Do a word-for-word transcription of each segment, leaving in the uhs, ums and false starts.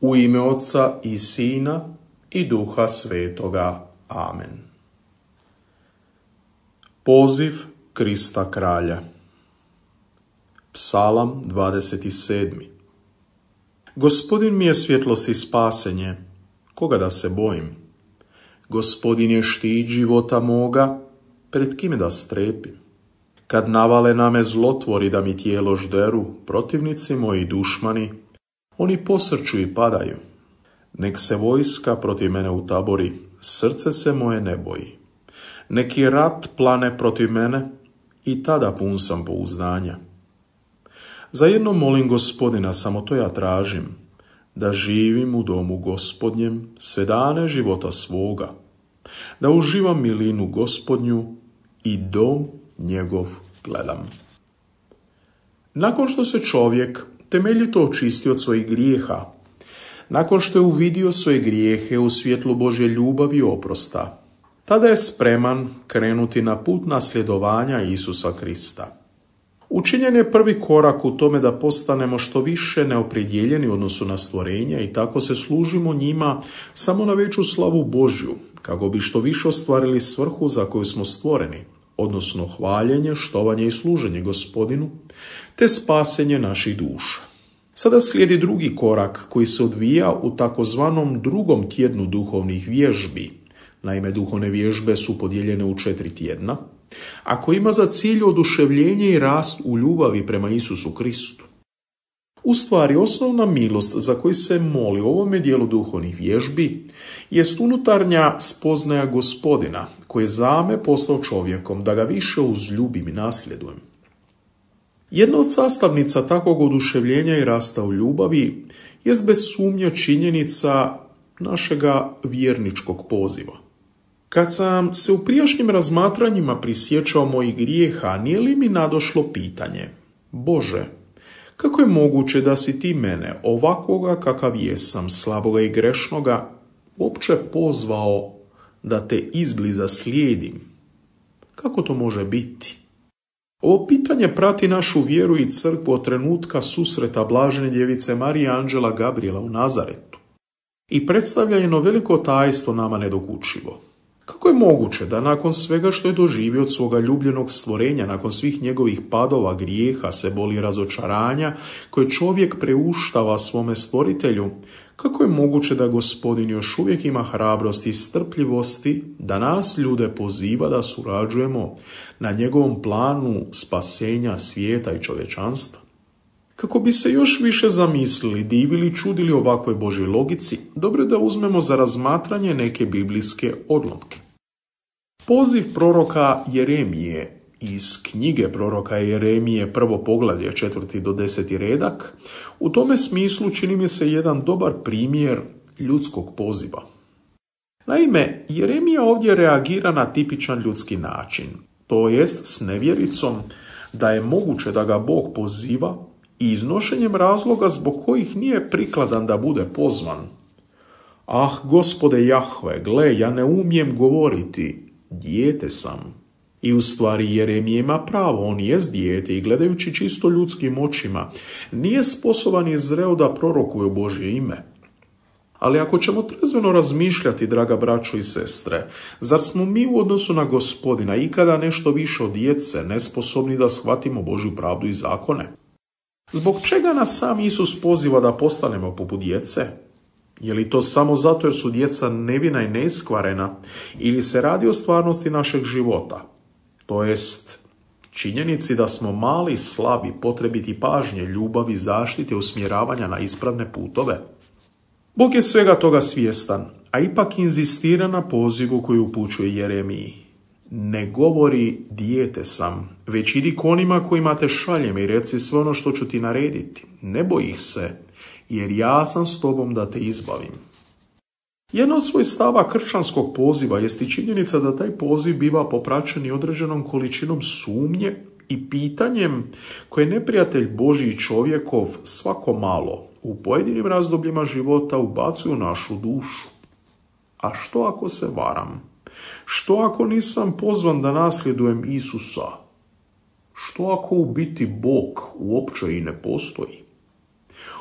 U ime Oca i Sina i Duha Svetoga. Amen. Poziv Krista Kralja. Psalam dvadeset sedam. Gospodin mi je svjetlost i spasenje, koga da se bojim? Gospodin je štit života moga, pred kime da strepim? Kad navale na me zlotvori da mi tijelo žderu, protivnici moji dušmani, oni posrću i padaju. Nek se vojska protiv mene utabori, srce se moje ne boji. Neki rat plane protiv mene, i tada pun sam pouzdanja. Zajedno molim Gospodina, samo to ja tražim, da živim u domu Gospodnjem sve dane života svoga, da uživam milinu Gospodnju i dom njegov gledam. Nakon što se čovjek temeljito očisti od svojih grijeha, nakon što je uvidio svoje grijehe u svjetlu Božje ljubavi i oprosta, tada je spreman krenuti na put nasljedovanja Isusa Krista. Učinjen je prvi korak u tome da postanemo što više neopredjeljeni u odnosu na stvorenja i tako se služimo njima samo na veću slavu Božju, kako bi što više ostvarili svrhu za koju smo stvoreni, odnosno hvaljenje, štovanje i služenje Gospodinu, te spasenje naših duša. Sada slijedi drugi korak koji se odvija u takozvanom drugom tjednu duhovnih vježbi. Naime, duhovne vježbe su podijeljene u četiri tjedna, a koji ima za cilj oduševljenje i rast u ljubavi prema Isusu Kristu. U stvari, osnovna milost za koju se moli u ovome dijelu duhovnih vježbi jest unutarnja spoznaja Gospodina, koji je za me postao čovjekom, da ga više uzljubim i nasljedujem. Jedna od sastavnica takvog oduševljenja i rasta u ljubavi jest bez sumnje činjenica našega vjerničkog poziva. Kad sam se u prijašnjim razmatranjima prisjećao mojih grijeha, nije li mi nadošlo pitanje: Bože, kako je moguće da si ti mene, ovakvoga kakav jesam, slaboga i grešnoga, uopće pozvao da te izbliza slijedim? Kako to može biti? Ovo pitanje prati našu vjeru i crkvu od trenutka susreta blažene djevice Marije i anđela Gabriela u Nazaretu i predstavlja jedno veliko tajstvo nama nedokučivo. Kako je moguće da nakon svega što je doživio od svoga ljubljenog stvorenja, nakon svih njegovih padova, grijeha, se boli razočaranja koje čovjek preuštava svome stvoritelju, kako je moguće da Gospodin još uvijek ima hrabrosti i strpljivosti da nas ljude poziva da surađujemo na njegovom planu spasenja svijeta i čovječanstva? Kako bi se još više zamislili, divili, čudili ovakvoj Božjoj logici, dobro je da uzmemo za razmatranje neke biblijske odlomke. Poziv proroka Jeremije iz knjige proroka Jeremije, prvo poglavlje, četvrti do deseti redak, u tome smislu čini mi se jedan dobar primjer ljudskog poziva. Naime, Jeremija ovdje reagira na tipičan ljudski način, to jest s nevjericom da je moguće da ga Bog poziva i iznošenjem razloga zbog kojih nije prikladan da bude pozvan. Ah, Gospode Jahve, gle, ja ne umijem govoriti, dijete sam. I u stvari Jeremija ima pravo, on jest dijete i gledajući čisto ljudskim očima, nije sposoban i zreo da prorokuje u Božje ime. Ali ako ćemo trezveno razmišljati, draga braćo i sestre, zar smo mi u odnosu na Gospodina ikada nešto više od djece, nesposobni da shvatimo Božju pravdu i zakone? Zbog čega nas sam Isus poziva da postanemo poput djece? Je li to samo zato jer su djeca nevina i neiskvarena ili se radi o stvarnosti našeg života? To jest činjenici da smo mali, slabi, potrebiti pažnje, ljubavi, zaštite, usmjeravanja na ispravne putove? Bog je svega toga svjestan, a ipak inzistira na pozivu koji upućuje Jeremiji. Ne govori dijete sam, već idi k onima kojima te šaljem i reci sve ono što ću ti narediti. Ne boj ih se, jer ja sam s tobom da te izbavim. Jedna od svojih stava kršćanskog poziva jest i činjenica da taj poziv biva popraćen i određenom količinom sumnje i pitanjem koje neprijatelj Božji i čovjekov svako malo u pojedinim razdobljima života ubacuju našu dušu. A što ako se varam? Što ako nisam pozvan da nasljedujem Isusa? Što ako u biti Bog uopće i ne postoji?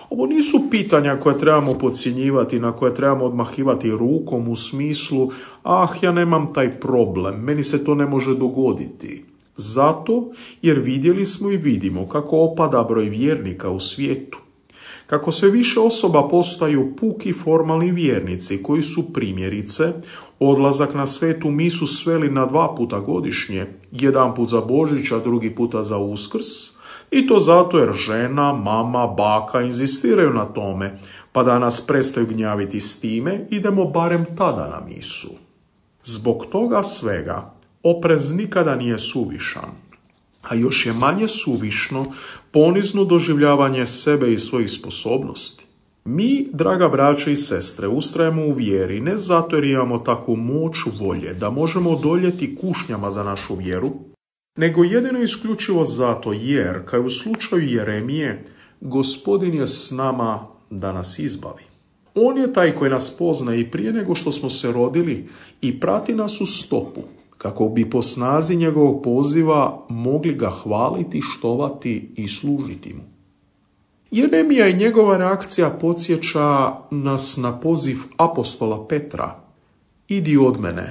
Ovo nisu pitanja koja trebamo podcjenjivati, na koje trebamo odmahivati rukom u smislu ah, ja nemam taj problem, meni se to ne može dogoditi. Zato jer vidjeli smo i vidimo kako opada broj vjernika u svijetu. Kako sve više osoba postaju puki formalni vjernici koji su primjerice odlazak na svetu misu sveli na dva puta godišnje, jedan put za Božić, a drugi puta za Uskrs, i to zato jer žena, mama, baka inzistiraju na tome, pa da nas prestaju gnjaviti s time, idemo barem tada na misu. Zbog toga svega oprez nikada nije suvišan, a još je manje suvišno ponizno doživljavanje sebe i svojih sposobnosti. Mi, draga braće i sestre, ustrajemo u vjeri ne zato jer imamo takvu moć volje da možemo odoljeti kušnjama za našu vjeru, nego jedino isključivo zato jer, kao u slučaju Jeremije, Gospodin je s nama da nas izbavi. On je taj koji nas pozna i prije nego što smo se rodili i prati nas u stopu, kako bi po snazi njegovog poziva mogli ga hvaliti, štovati i služiti mu. Jeremija i njegova reakcija podsjeća nas na poziv apostola Petra: idi od mene,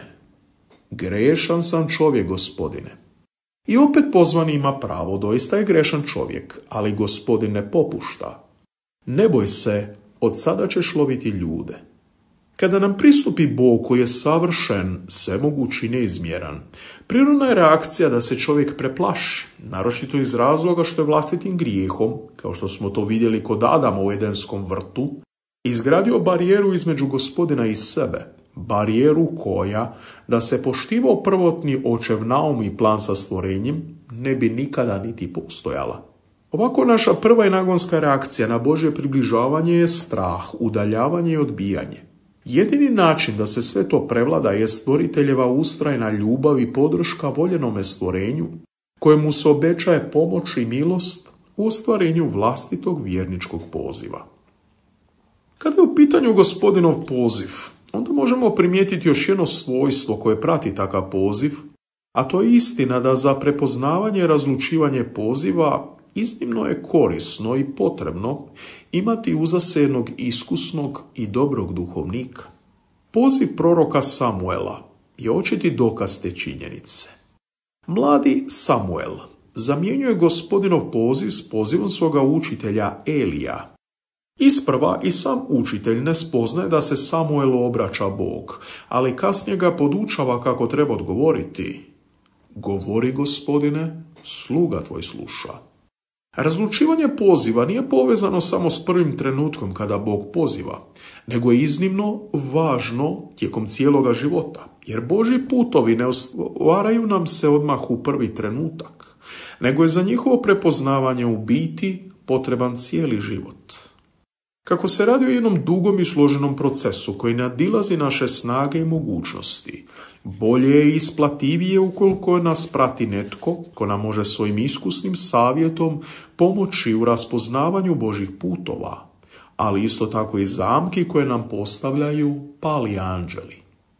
grešan sam čovjek, Gospodine. I opet pozvani ima pravo, doista je grešan čovjek, ali Gospodin ne popušta. Ne boj se, od sada ćeš loviti ljude. Kada nam pristupi Bog koji je savršen, svemogući i neizmjeran, prirodna je reakcija da se čovjek preplaši, naročito iz razloga što je vlastitim grijehom, kao što smo to vidjeli kod Adama u Edenskom vrtu, izgradio barijeru između Gospodina i sebe, barijeru koja, da se poštivao prvotni očev naum i plan sa stvorenjem, ne bi nikada niti postojala. Ovako naša prva i nagonska reakcija na Božje približavanje je strah, udaljavanje i odbijanje. Jedini način da se sve to prevlada je stvoriteljeva ustrajna ljubav i podrška voljenome stvorenju, kojemu se obećaje pomoć i milost u ostvarenju vlastitog vjerničkog poziva. Kada je u pitanju Gospodinov poziv, onda možemo primijetiti još jedno svojstvo koje prati takav poziv, a to je istina da za prepoznavanje i razlučivanje poziva iznimno je korisno i potrebno imati uza se jednog iskusnog i dobrog duhovnika. Poziv proroka Samuela je očiti dokaz te činjenice. Mladi Samuel zamjenjuje Gospodinov poziv s pozivom svoga učitelja Elija. Isprva i sam učitelj ne spoznaje da se Samuelu obraća Bog, ali kasnije ga podučava kako treba odgovoriti: govori, Gospodine, sluga tvoj sluša. Razlučivanje poziva nije povezano samo s prvim trenutkom kada Bog poziva, nego je iznimno važno tijekom cijeloga života, jer Božji putovi ne ostvaraju nam se odmah u prvi trenutak, nego je za njihovo prepoznavanje u biti potreban cijeli život. Kako se radi o jednom dugom i složenom procesu koji nadilazi naše snage i mogućnosti, bolje je i isplativije ukoliko nas prati netko ko nam može svojim iskusnim savjetom pomoći u raspoznavanju Božjih putova, ali isto tako i zamki koje nam postavljaju pali anđeli.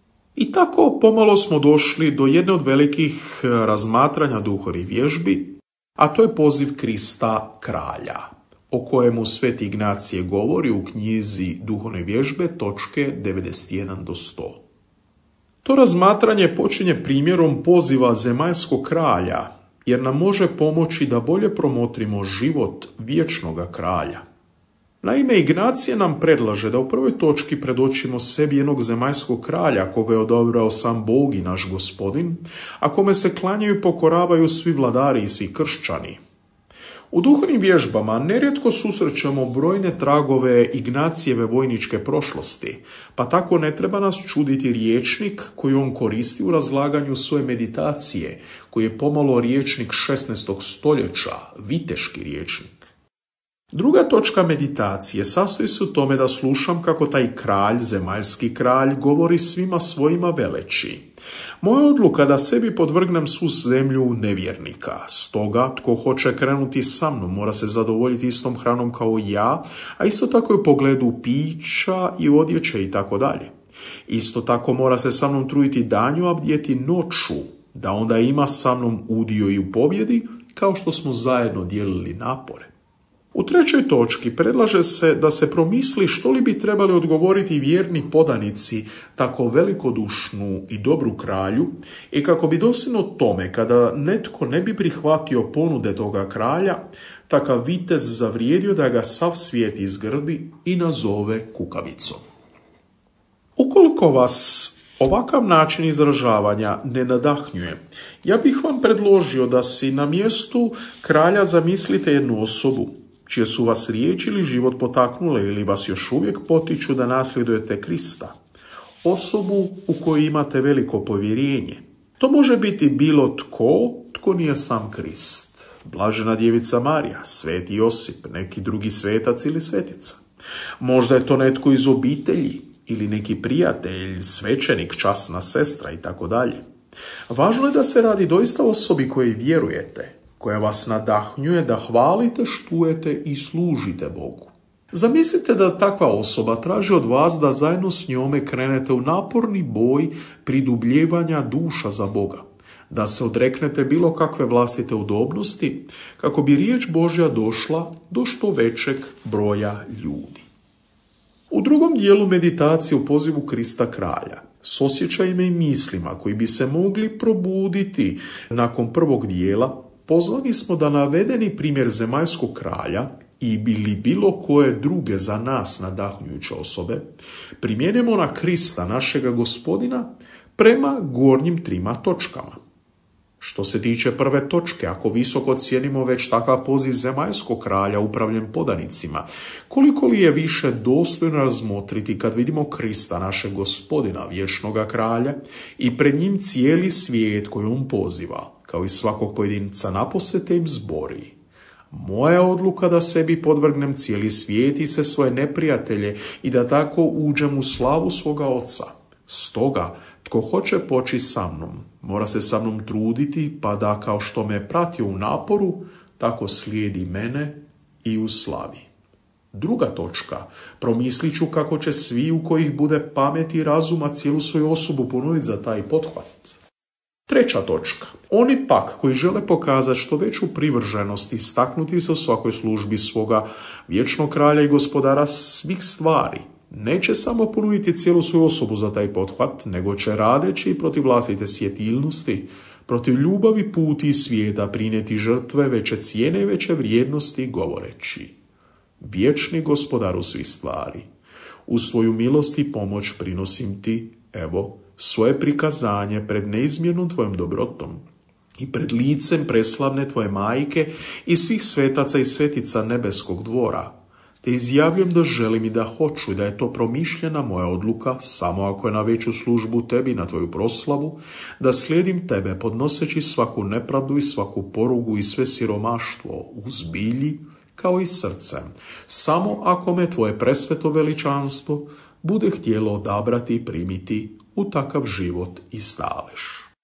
I tako pomalo smo došli do jedne od velikih razmatranja duhovnih vježbi, a to je poziv Krista kralja, o kojemu Sveti Ignacije govori u knjizi Duhovne vježbe točke devedeset jedan do sto. To razmatranje počinje primjerom poziva zemaljskog kralja, jer nam može pomoći da bolje promotrimo život vječnoga kralja. Naime, Ignacije nam predlaže da u prvoj točki predočimo sebi jednog zemaljskog kralja koga je odabrao sam Bog i naš Gospodin, a kome se klanjaju i pokoravaju svi vladari i svi kršćani. U duhovnim vježbama nerijetko susrećemo brojne tragove Ignacijeve vojničke prošlosti, pa tako ne treba nas čuditi rječnik koji on koristi u razlaganju svoje meditacije, koji je pomalo rječnik šesnaestog stoljeća, viteški rječnik. Druga točka meditacije sastoji se u tome da slušam kako taj kralj, zemaljski kralj, govori svima svojima veleči. Moja odluka da sebi podvrgnem svu zemlju nevjernika. Stoga, tko hoće krenuti sa mnom, mora se zadovoljiti istom hranom kao i ja, a isto tako i u pogledu pića i odjeće i tako dalje. Isto tako mora se sa mnom truditi danju, a bdjeti noću, da onda ima sa mnom udio i u pobjedi, kao što smo zajedno dijelili napore. U trećoj točki predlaže se da se promisli što li bi trebali odgovoriti vjerni podanici tako velikodušnu i dobru kralju i kako bi dosljedno tome kada netko ne bi prihvatio ponude toga kralja, takav vitez zavrijedio da ga sav svijet izgrdi i nazove kukavicom. Ukoliko vas ovakav način izražavanja ne nadahnjuje, ja bih vam predložio da si na mjestu kralja zamislite jednu osobu čije su vas riječi ili život potaknule ili vas još uvijek potiču da nasljedujete Krista. Osobu u kojoj imate veliko povjerenje. To može biti bilo tko, tko nije sam Krist. Blažena djevica Marija, sveti Josip, neki drugi svetac ili svetica. Možda je to netko iz obitelji ili neki prijatelj, svećenik, časna sestra i tako dalje. Važno je da se radi doista o osobi kojoj vjerujete, koja vas nadahnjuje da hvalite, štujete i služite Bogu. Zamislite da takva osoba traži od vas da zajedno s njome krenete u naporni boj pridubljivanja duša za Boga, da se odreknete bilo kakve vlastite udobnosti kako bi riječ Božja došla do što većeg broja ljudi. U drugom dijelu meditacije u pozivu Krista kralja, s osjećajima i mislima koji bi se mogli probuditi nakon prvog dijela, pozvani smo da navedeni primjer zemaljskog kralja i bili bilo koje druge za nas nadahnjujuće osobe primijenimo na Krista našega Gospodina prema gornjim trima točkama. Što se tiče prve točke, ako visoko cijenimo već takav poziv zemaljskog kralja upravljen podanicima, koliko li je više dostojno razmotriti kad vidimo Krista našeg Gospodina, vječnoga kralja, i pred njim cijeli svijet koji on poziva, kao i svakog pojedinca napose te im zbori. Moja odluka da sebi podvrgnem cijeli svijet i se svoje neprijatelje i da tako uđem u slavu svoga Oca. Stoga, tko hoće poći sa mnom, mora se sa mnom truditi, pa da kao što me pratio u naporu, tako slijedi mene i u slavi. Druga točka, promislit ću kako će svi u kojih bude pamet i razuma cijelu svoju osobu ponuditi za taj pothvat. Treća točka, oni pak koji žele pokazati što veću privrženost i istaknuti se u svakoj službi svoga vječnog kralja i gospodara svih stvari, neće samo ponuditi cijelu svoju osobu za taj pothvat, nego će radeći protiv vlastite sjetilnosti, protiv ljubavi puti svijeta prinijeti žrtve veće cijene i veće vrijednosti govoreći: vječni gospodaru svih stvari, u svoju milost i pomoć prinosim ti, evo, svoje prikazanje pred neizmjernom tvojom dobrotom i pred licem preslavne tvoje majke i svih svetaca i svetica nebeskog dvora, te izjavljujem da želim i da hoću i da je to promišljena moja odluka, samo ako je na veću službu tebi, na tvoju proslavu, da slijedim tebe podnoseći svaku nepravdu i svaku porugu i sve siromaštvo u zbilji kao i srcem, samo ako me tvoje presveto veličanstvo bude htjelo odabrati i primiti u takav život i stalež.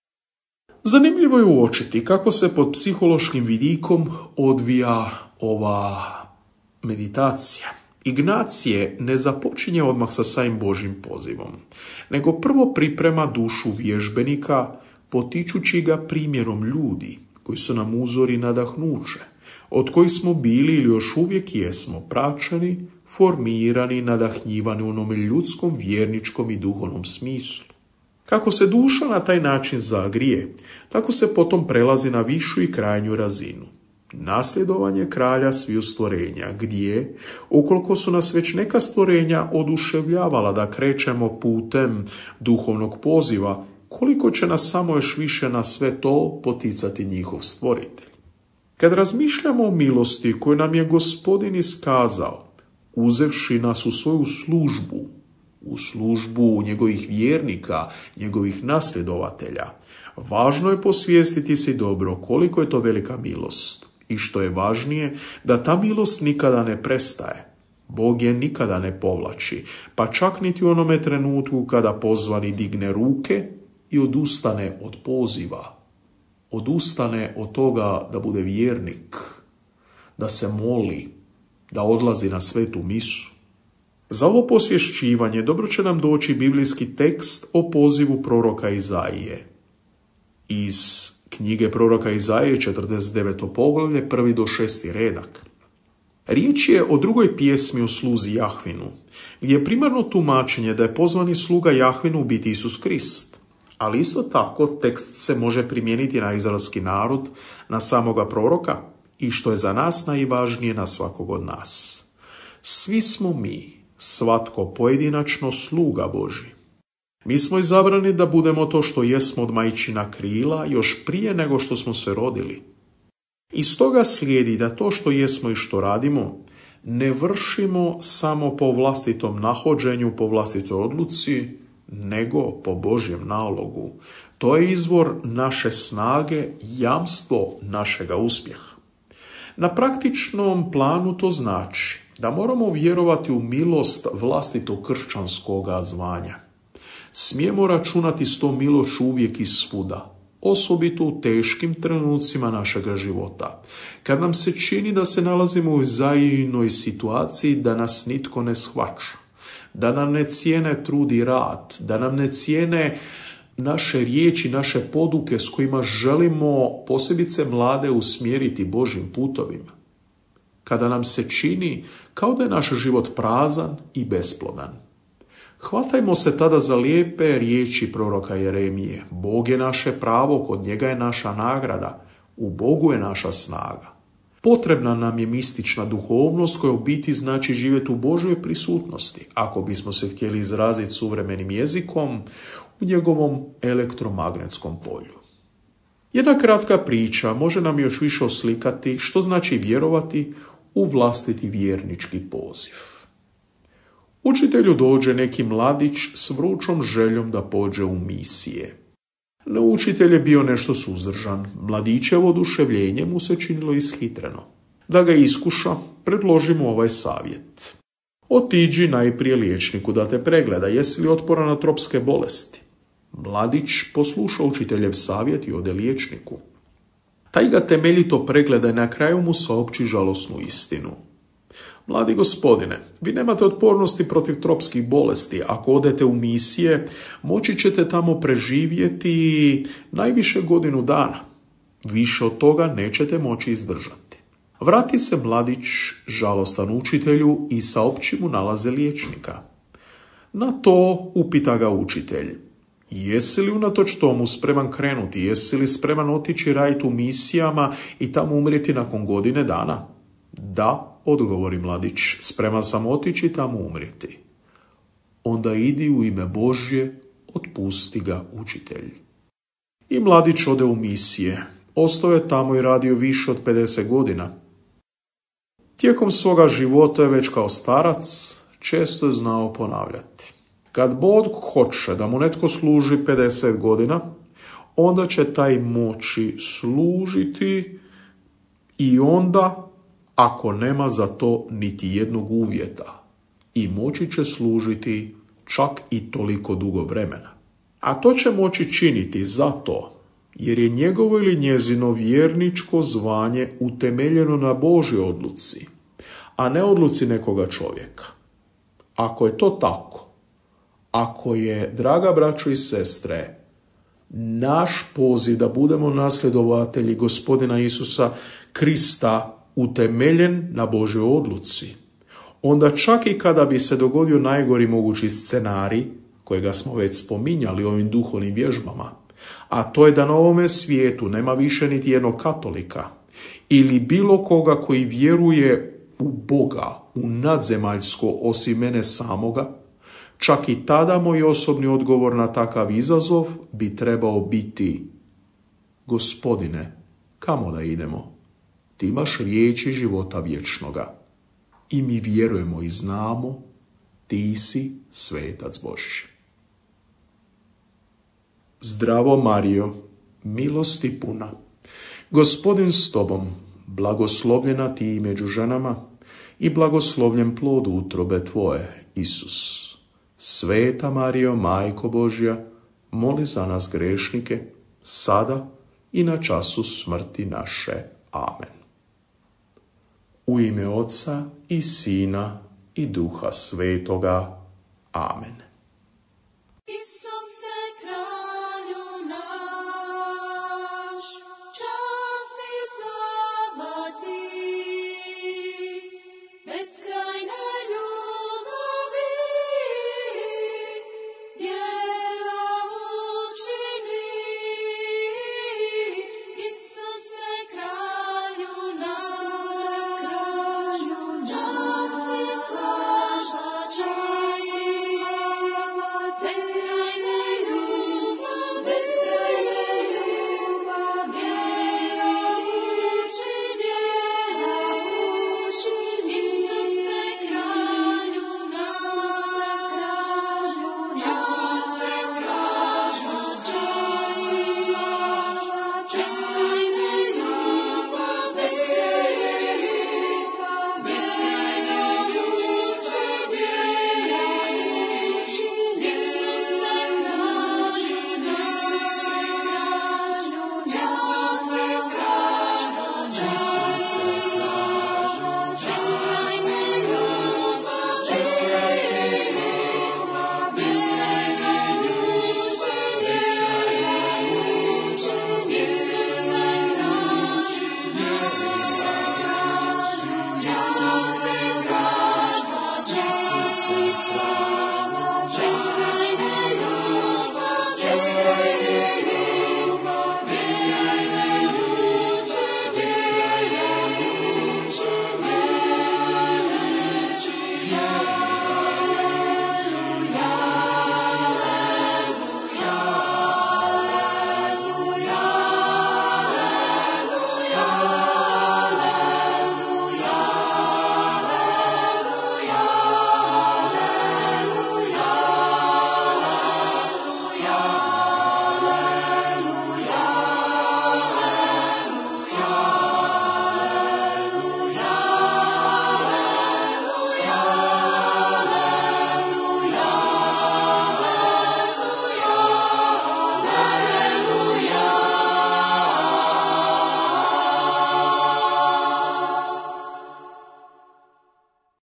Zanimljivo je uočiti kako se pod psihološkim vidikom odvija ova meditacija. Ignacije ne započinje odmah sa samim Božjim pozivom, nego prvo priprema dušu vježbenika potičući ga primjerom ljudi koji su nam uzor i nadahnuće, od kojih smo bili ili još uvijek jesmo praćeni, formirani, nadahnjivani u onome ljudskom, vjerničkom i duhovnom smislu. Kako se duša na taj način zagrije, tako se potom prelazi na višu i krajnju razinu. Nasljedovanje kralja sviju stvorenja, gdje, ukoliko su nas već neka stvorenja oduševljavala da krećemo putem duhovnog poziva, koliko će nas samo još više na sve to poticati njihov stvoritelj. Kad razmišljamo o milosti koju nam je Gospodin iskazao, uzevši nas u svoju službu, u službu njegovih vjernika, njegovih nasljedovatelja, važno je posvijestiti si dobro koliko je to velika milost i što je važnije, da ta milost nikada ne prestaje. Bog je nikada ne povlači, pa čak niti u onome trenutku kada pozvani digne ruke i odustane od poziva. Odustane od toga da bude vjernik, da se moli, da odlazi na svetu misu. Za ovo posvješćivanje dobro će nam doći biblijski tekst o pozivu proroka Izaije. Iz knjige proroka Izaije, četrdeset deveto poglavlje, prvi do šesti redak. Riječ je o drugoj pjesmi o sluzi Jahvinu, gdje je primarno tumačenje da je pozvani sluga Jahvinu biti Isus Krist. Ali isto tako tekst se može primijeniti na izraelski narod, na samoga proroka i što je za nas najvažnije, na svakog od nas. Svi smo mi, svatko pojedinačno, sluga Božji. Mi smo izabrani da budemo to što jesmo od majčina krila još prije nego što smo se rodili. Iz toga slijedi da to što jesmo i što radimo ne vršimo samo po vlastitom nahođenju, po vlastitoj odluci, nego po Božjem nalogu. To je izvor naše snage, jamstvo našega uspjeha. Na praktičnom planu to znači da moramo vjerovati u milost vlastitog kršćanskog zvanja. Smijemo računati s tom milošću uvijek i svuda, osobito u teškim trenucima našega života, kad nam se čini da se nalazimo u zajednoj situaciji da nas nitko ne shvaća, da nam ne cijene trud i rad, da nam ne cijene naše riječi, naše poduke s kojima želimo posebice mlade usmjeriti Božjim putovima. Kada nam se čini kao da je naš život prazan i besplodan. Hvatajmo se tada za lijepe riječi proroka Jeremije. Bog je naše pravo, kod njega je naša nagrada, u Bogu je naša snaga. Potrebna nam je mistična duhovnost koja u biti znači živjeti u Božjoj prisutnosti, ako bismo se htjeli izraziti suvremenim jezikom, u njegovom elektromagnetskom polju. Jedna kratka priča može nam još više oslikati što znači vjerovati u vlastiti vjernički poziv. Učitelju dođe neki mladić s vrućom željom da pođe u misije. No učitelj je bio nešto suzdržan. Mladićevo oduševljenje mu se činilo ishitreno. Da ga iskuša, predloži mu ovaj savjet. Otiđi najprije liječniku da te pregleda, jesi li otporan na tropske bolesti. Mladić posluša učiteljev savjet i ode liječniku. Taj ga temeljito pregleda i na kraju mu saopći žalosnu istinu. Mladi gospodine, vi nemate otpornosti protiv tropskih bolesti. Ako odete u misije, moći ćete tamo preživjeti najviše godinu dana. Više od toga nećete moći izdržati. Vrati se mladić žalostan učitelju i saopći mu nalaze liječnika. Na to upita ga učitelj. Jesi li unatoč tomu spreman krenuti? Jesi li spreman otići raditi u misijama i tamo umrijeti nakon godine dana? Da, odgovori mladić, spreman sam otići i tamo umrijeti. Onda idi u ime Božje, otpusti ga učitelj. I mladić ode u misije. Ostao je tamo i radio više od pedeset godina. Tijekom svoga života je već kao starac često je znao ponavljati. Kad Bog hoće da mu netko služi pedeset godina, onda će taj moći služiti i onda, ako nema za to niti jednog uvjeta, i moći će služiti čak i toliko dugo vremena. A to će moći činiti zato jer je njegovo ili njezino vjerničko zvanje utemeljeno na Božjoj odluci, a ne odluci nekoga čovjeka. Ako je to tako, ako je, draga braćo i sestre, naš poziv da budemo nasljedovatelji Gospodina Isusa Krista utemeljen na Božjoj odluci, onda čak i kada bi se dogodio najgori mogući scenarij, kojega smo već spominjali ovim duhovnim vježbama, a to je da na ovome svijetu nema više niti jednog katolika ili bilo koga koji vjeruje u Boga, u nadzemaljsko osim mene samoga, čak i tada moj osobni odgovor na takav izazov bi trebao biti: Gospodine, kamo da idemo? Ti imaš riječi života vječnoga i mi vjerujemo i znamo, ti si svetac Božji. Zdravo Marijo, milosti puna, Gospodin s tobom, blagoslovljena ti među ženama i blagoslovljen plod utrobe tvoje, Isus. Sveta Marijo, Majko Božja, moli za nas grešnike, sada i na času smrti naše. Amen. U ime Oca i Sina i Duha Svetoga. Amen. Isuse, kralj